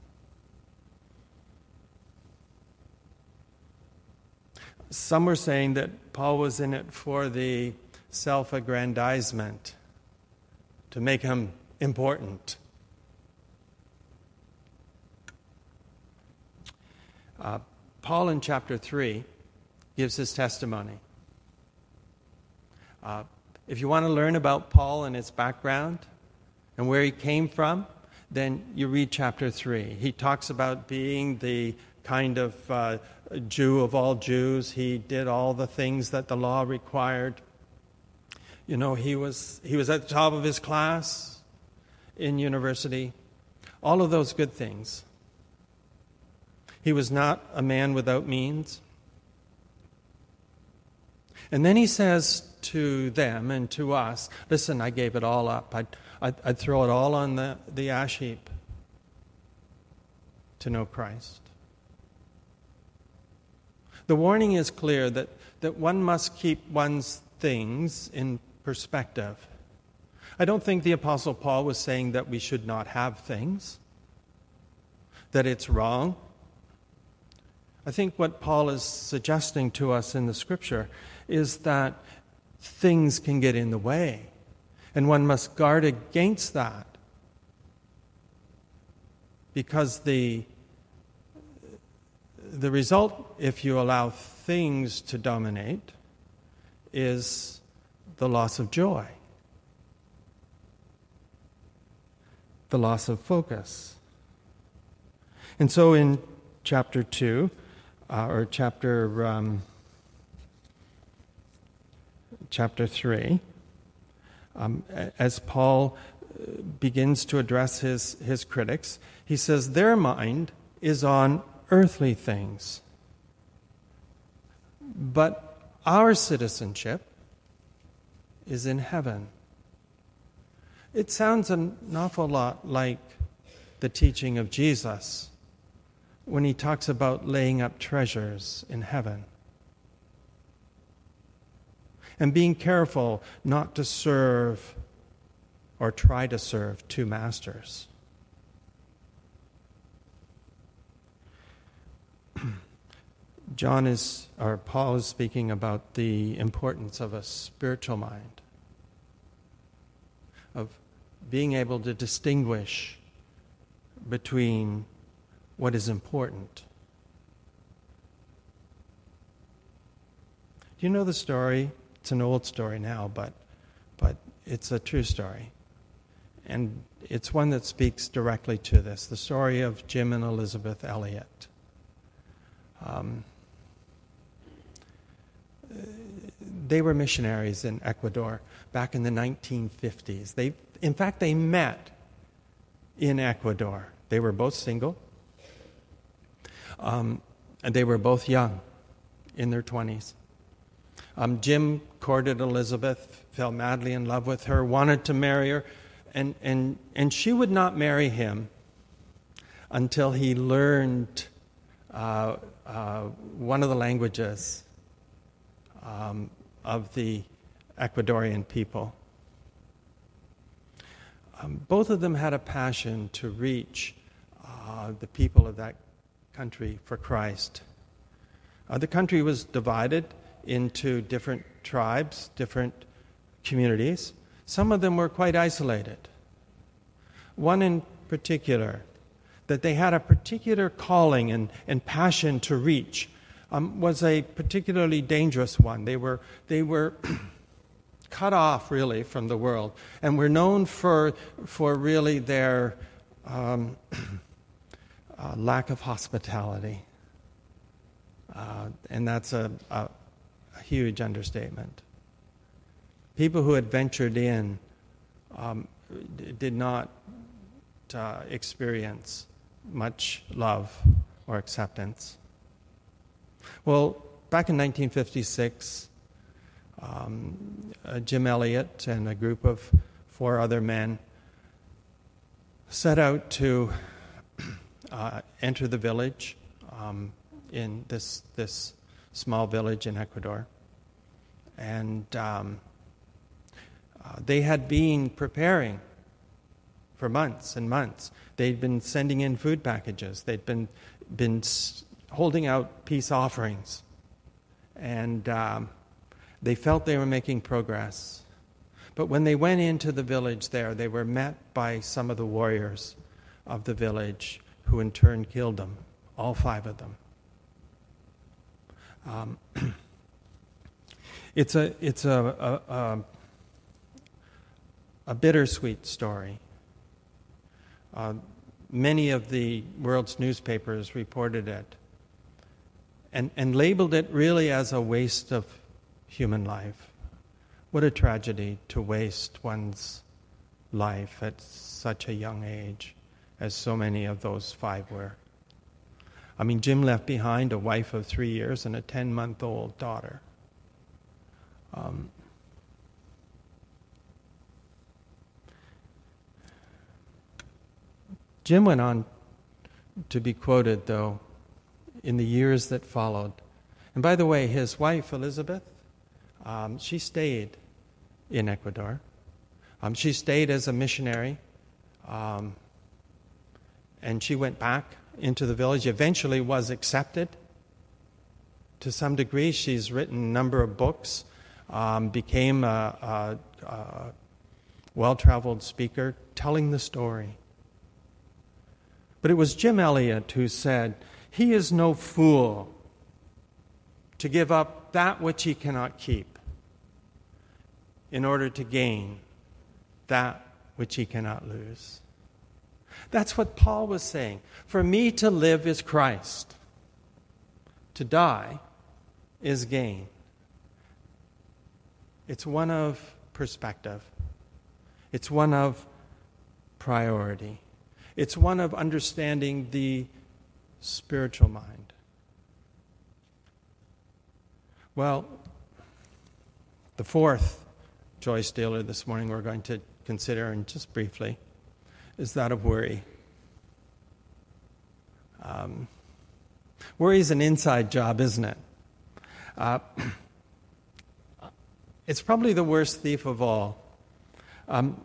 Some were saying that Paul was in it for the self-aggrandizement, to make him important. Uh, Paul in chapter three gives his testimony. Uh, if you want to learn about Paul and his background and where he came from, then you read chapter three. He talks about being the kind of uh, Jew of all Jews. He did all the things that the law required. You know, he was he was at the top of his class in university. All of those good things. He was not a man without means. And then he says to them and to us, listen, I gave it all up. I'd, I'd, I'd throw it all on the, the ash heap to know Christ. The warning is clear that, that one must keep one's things in perspective. I don't think the Apostle Paul was saying that we should not have things, that it's wrong. I think what Paul is suggesting to us in the Scripture is that things can get in the way, and one must guard against that, because the the result, if you allow things to dominate, is the loss of joy, the loss of focus. And so in chapter two, Uh, or chapter um, chapter three, um, as Paul begins to address his, his critics, he says their mind is on earthly things, but our citizenship is in heaven. It sounds an awful lot like the teaching of Jesus when he talks about laying up treasures in heaven. and being careful not to serve or try to serve two masters. John is, or Paul is speaking about the importance of a spiritual mind, of being able to distinguish between what is important. Do you know the story? It's an old story now, but but it's a true story. And it's one that speaks directly to this, the story of Jim and Elizabeth Elliot. Um, they were missionaries in Ecuador back in the nineteen fifties. They, in fact, they met in Ecuador. They were both single, um, and they were both young, in their twenties. Um, Jim courted Elizabeth, fell madly in love with her, wanted to marry her, and, and, and she would not marry him until he learned uh, uh, one of the languages um, of the Ecuadorian people. Um, both of them had a passion to reach uh, the people of that country for Christ. Uh, the country was divided into different tribes, different communities. Some of them were quite isolated. One in particular, that they had a particular calling and, and passion to reach, um, was a particularly dangerous one. They were they were cut off really from the world, and were known for for really their um, uh, lack of hospitality, uh, and that's a, a A huge understatement. People who had ventured in um, d- did not uh, experience much love or acceptance. Well, back in nineteen fifty-six, um, uh, Jim Elliot and a group of four other men set out to uh, enter the village um, in this this. small village in Ecuador. And um, uh, they had been preparing for months and months. They'd been sending in food packages. They'd been been s- holding out peace offerings. And um, they felt they were making progress. But when they went into the village there, they were met by some of the warriors of the village who in turn killed them, all five of them. Um, it's a it's a a, a a bittersweet story. Uh, many of the world's newspapers reported it and and labeled it really as a waste of human life. What a tragedy to waste one's life at such a young age, as so many of those five were. I mean, Jim left behind a wife of three years and a ten-month-old daughter. Um, Jim went on to be quoted, though, in the years that followed. And by the way, his wife, Elizabeth, um, she stayed in Ecuador. Um, she stayed as a missionary, um, and she went back into the village, eventually was accepted to some degree. She's written a number of books, um, became a, a, a well-traveled speaker telling the story. But it was Jim Elliot who said, "He is no fool to give up that which he cannot keep in order to gain that which he cannot lose." That's what Paul was saying. For me to live is Christ. To die is gain. It's one of perspective. It's one of priority. It's one of understanding the spiritual mind. Well, the fourth joy stealer this morning we're going to consider, and just briefly, is that of worry. Um, worry is an inside job, isn't it? Uh, It's probably the worst thief of all. Um,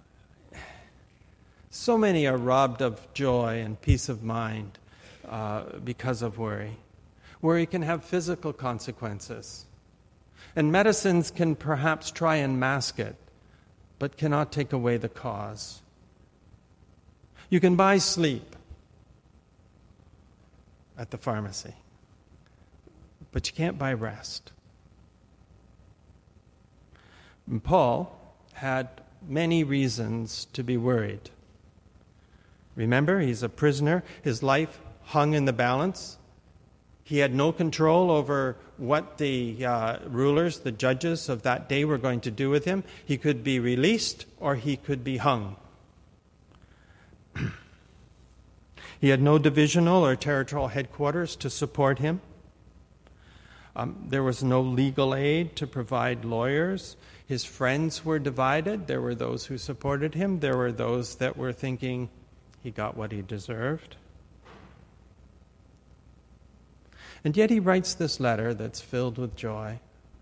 so many are robbed of joy and peace of mind uh, because of worry. Worry can have physical consequences. And medicines can perhaps try and mask it, but cannot take away the cause. You can buy sleep at the pharmacy, but you can't buy rest. And Paul had many reasons to be worried. Remember, he's a prisoner. His life hung in the balance. He had no control over what the uh, rulers, the judges of that day were going to do with him. He could be released or he could be hung. He had no divisional or territorial headquarters to support him. Um, there was no legal aid to provide lawyers. His friends were divided. There were those who supported him. There were those that were thinking he got what he deserved. And yet he writes this letter that's filled with joy.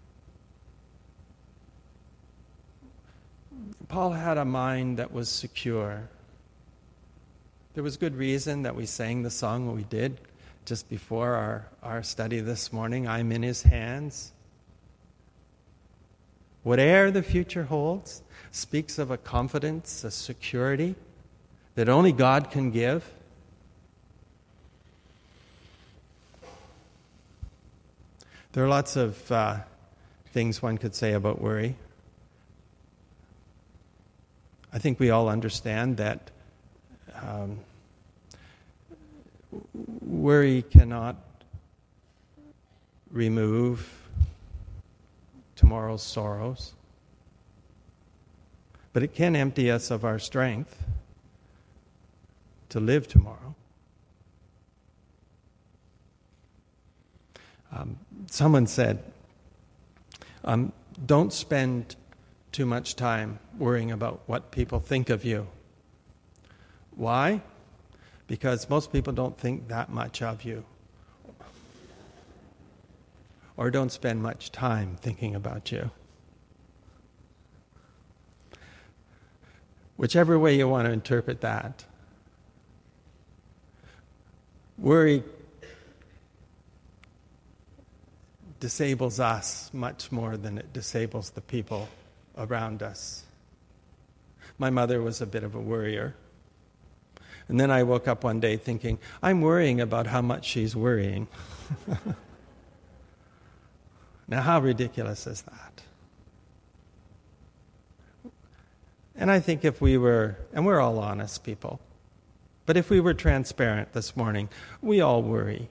Paul had a mind that was secure. There was good reason that we sang the song we did just before our, our study this morning. I'm in his hands. Whatever the future holds speaks of a confidence, a security that only God can give. There are lots of uh, things one could say about worry. I think we all understand that um, worry cannot remove tomorrow's sorrows, but it can empty us of our strength to live tomorrow. Um, someone said, um, don't spend too much time worrying about what people think of you. Why? Because most people don't think that much of you, or don't spend much time thinking about you. Whichever way you want to interpret that. Worry disables us much more than it disables the people around us. My mother was a bit of a worrier. And then I woke up one day thinking, I'm worrying about how much she's worrying. Now, how ridiculous is that? And I think if we were, and we're all honest people, but if we were transparent this morning, we all worry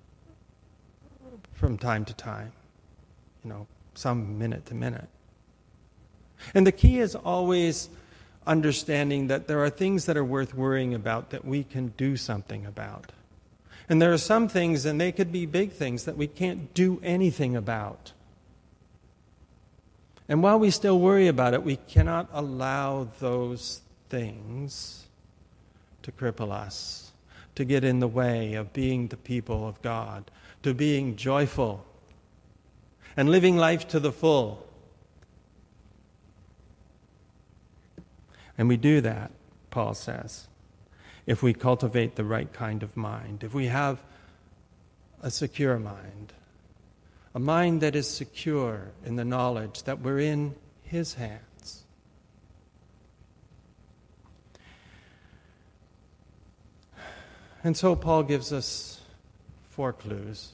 from time to time, you know, some minute to minute. And the key is always understanding that there are things that are worth worrying about that we can do something about. And there are some things, and they could be big things, that we can't do anything about. And while we still worry about it, we cannot allow those things to cripple us, to get in the way of being the people of God, to being joyful and living life to the full. And we do that, Paul says, if we cultivate the right kind of mind, if we have a secure mind, a mind that is secure in the knowledge that we're in His hands. And so Paul gives us four clues.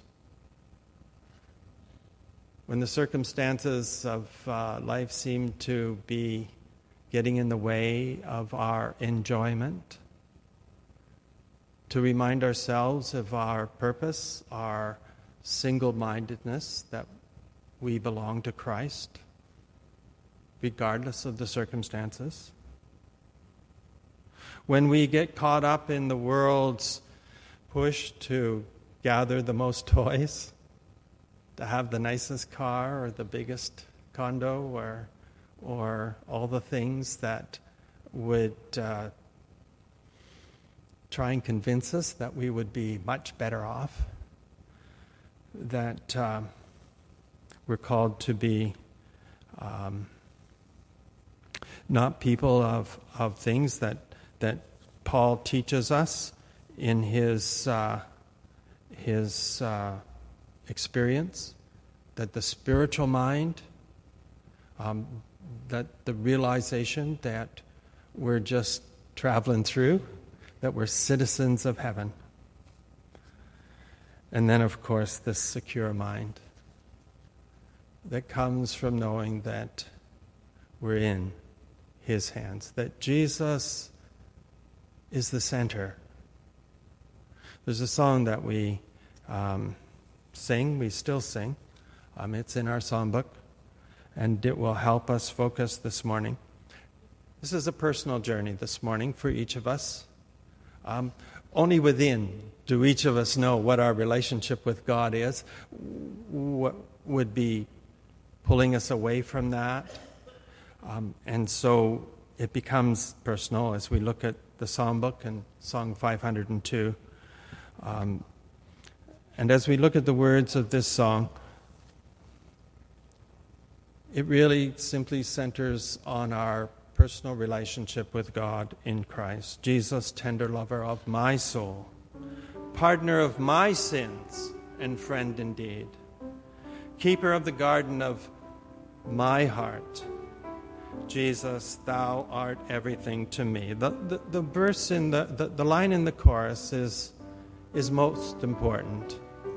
When the circumstances of uh, life seem to be getting in the way of our enjoyment, to remind ourselves of our purpose, our single-mindedness, that we belong to Christ, regardless of the circumstances. When we get caught up in the world's push to gather the most toys, to have the nicest car or the biggest condo or or all the things that would uh, try and convince us that we would be much better off, that uh, we're called to be Um, not people of, of things that that Paul teaches us in his uh, his uh, experience, that the spiritual mind, um, that the realization that we're just traveling through, that we're citizens of heaven. And then, of course, this secure mind that comes from knowing that we're in his hands, that Jesus is the center. There's a song that we um, sing, we still sing. Um, it's in our songbook, and it will help us focus this morning. This is a personal journey this morning for each of us. Um, only within do each of us know what our relationship with God is, what would be pulling us away from that. Um, and so it becomes personal as we look at the songbook and Song five hundred two. Um, and as we look at the words of this song, it really simply centers on our personal relationship with God in Christ. Jesus, tender lover of my soul, partner of my sins, and friend indeed, keeper of the garden of my heart. Jesus, thou art everything to me. The, the, the verse in the, the, the line in the chorus is, is most important,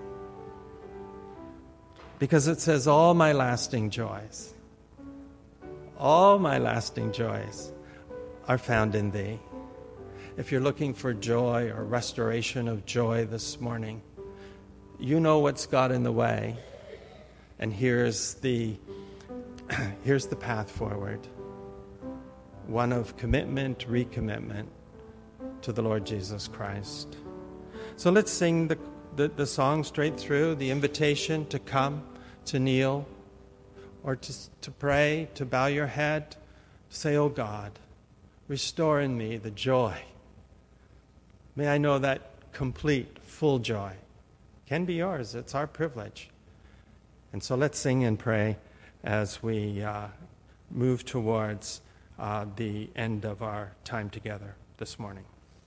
because it says, all my lasting joys, all my lasting joys are found in thee. If you're looking for joy or restoration of joy this morning, you know what's got in the way, and here's the here's the path forward. One of commitment, recommitment to the Lord Jesus Christ. So let's sing the, the, the song straight through, the invitation to come, to kneel, or to, to pray, to bow your head, to say, oh God, restore in me the joy. May I know that complete, full joy can be yours. It's our privilege. And so let's sing and pray as we uh, move towards uh, the end of our time together this morning.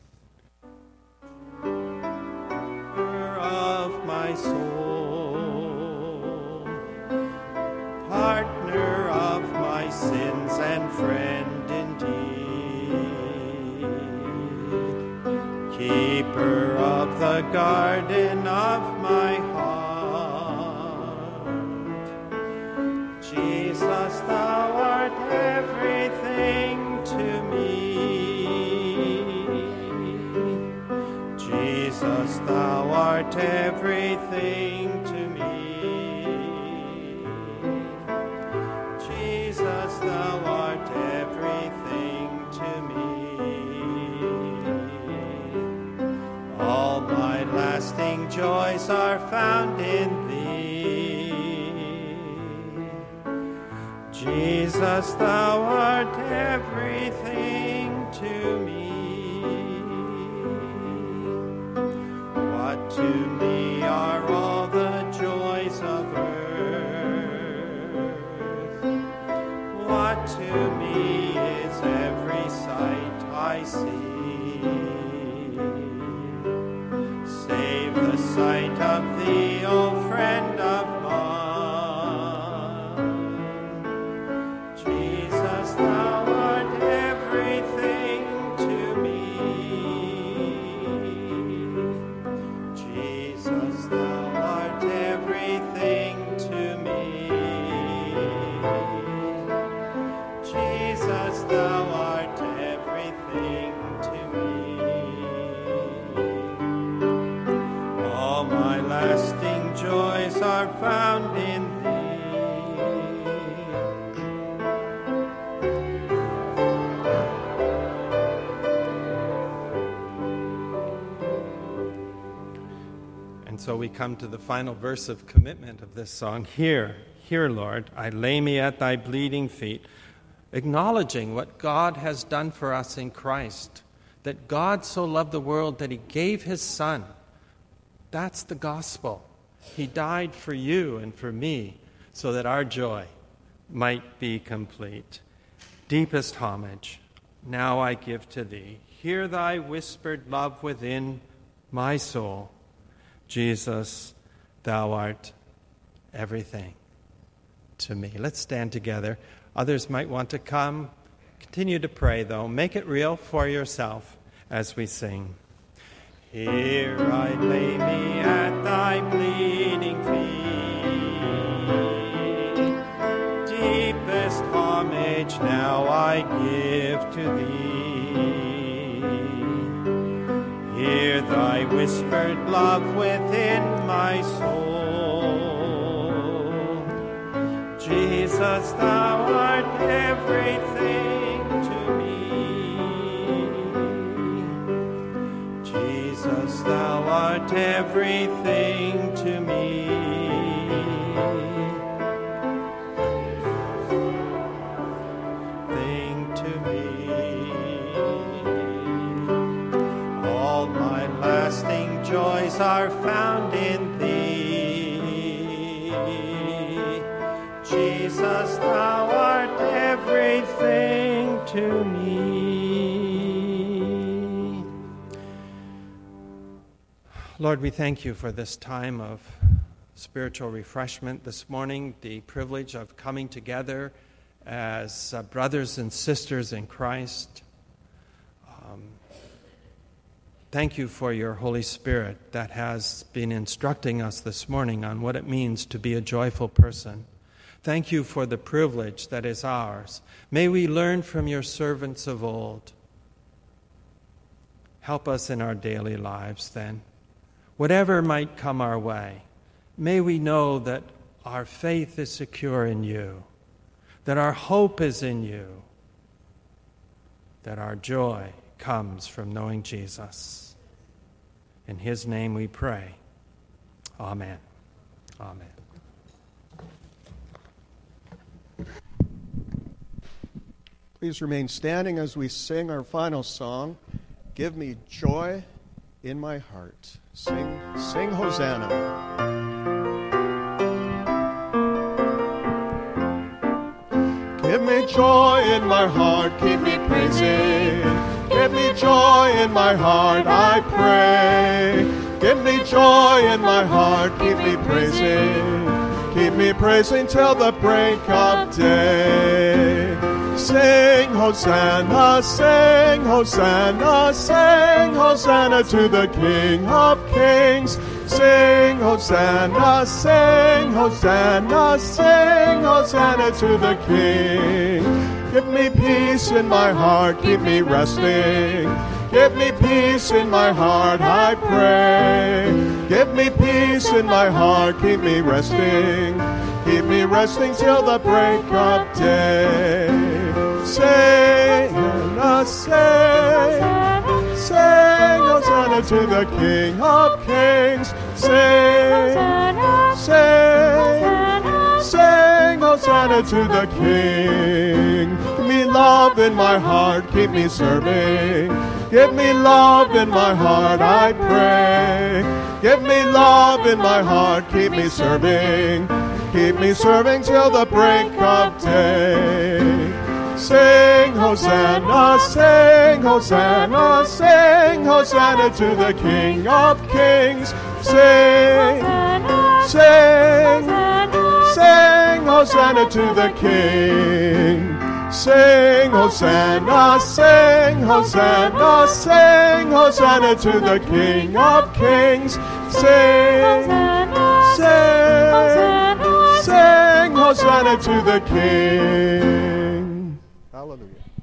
Of my soul, partner of my sins and friend indeed, keeper of the garden of my heart. Jesus, thou art everything to me. Jesus, thou art everything to me. Jesus, thou art everything to me. All my lasting joys are found in thee. Jesus, thou art everything to me. What to me are all the joys of earth? What to me is every sight I see, save the sight of thee, O friend of mine. Jesus, thou art everything to me. Jesus, thou art everything to me. Jesus, thou art everything to me. All my lasting joys are found in thee. And so we come to the final verse of commitment of this song. Here, here, Lord, I lay me at thy bleeding feet, acknowledging what God has done for us in Christ, that God so loved the world that he gave his Son. That's the gospel. He died for you and for me so that our joy might be complete. Deepest homage, now I give to thee. Hear thy whispered love within my soul. Jesus, thou art everything to me. Let's stand together. Others might want to come. Continue to pray, though. Make it real for yourself as we sing. Here I lay me at thy bleeding feet. Deepest homage now I give to thee. Hear thy whispered love within my soul. Jesus, thou art everything to me. Jesus, thou art everything to me. Thing to me. All my lasting joys are found in thee. Jesus, thou art everything to me. Lord, we thank you for this time of spiritual refreshment this morning, the privilege of coming together as uh, brothers and sisters in Christ. Um, thank you for your Holy Spirit that has been instructing us this morning on what it means to be a joyful person. Thank you for the privilege that is ours. May we learn from your servants of old. Help us in our daily lives then. Whatever might come our way, may we know that our faith is secure in you, that our hope is in you, that our joy comes from knowing Jesus. In his name we pray. Amen. Amen. Please remain standing as we sing our final song, Give Me Joy in My Heart. Sing, sing Hosanna. Give me joy in my heart, keep me praising. Give me joy in my heart, I pray. Give me joy in my heart, keep me praising. Keep me praising till the break of day. Sing Hosanna, sing Hosanna, sing Hosanna to the King of Kings. Sing Hosanna, sing Hosanna, sing Hosanna to the King. Give me peace in my heart, keep me resting. Give me peace in my heart, I pray. Give me peace in my heart, keep me resting. Keep me resting till the break of day. Sing, Hosanna, sing, sing Hosanna to the King of Kings. Sing, sing, sing Hosanna to the King. Give me love in my heart, keep me serving. Give me love in my heart, I pray. Give me love in my heart, keep me serving. Keep me serving till the break of day. Sing Hosanna, sing Hosanna, sing Hosanna to the King of Kings. Sing, sing, sing Hosanna to the King. Sing Hosanna, sing Hosanna, sing Hosanna to the King of Kings. Sing, sing, sing Hosanna to the King. Hallelujah.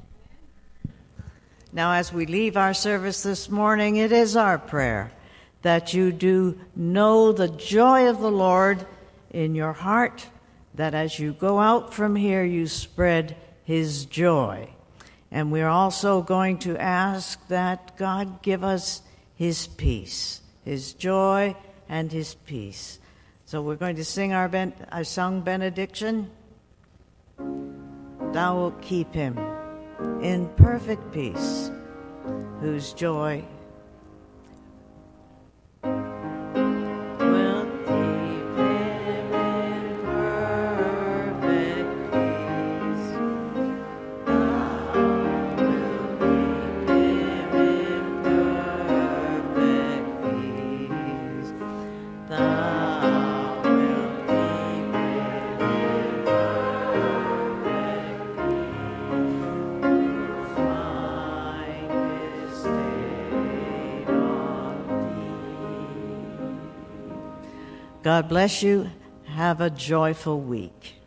Now, as we leave our service this morning, it is our prayer that you do know the joy of the Lord in your heart, that as you go out from here, you spread his joy. And we're also going to ask that God give us his peace, his joy and his peace. So we're going to sing our, ben- our song benediction. Thou wilt keep him in perfect peace, whose joy will keep him in perfect peace. thou wilt keep find his stayed on thee. God bless you. Have a joyful week.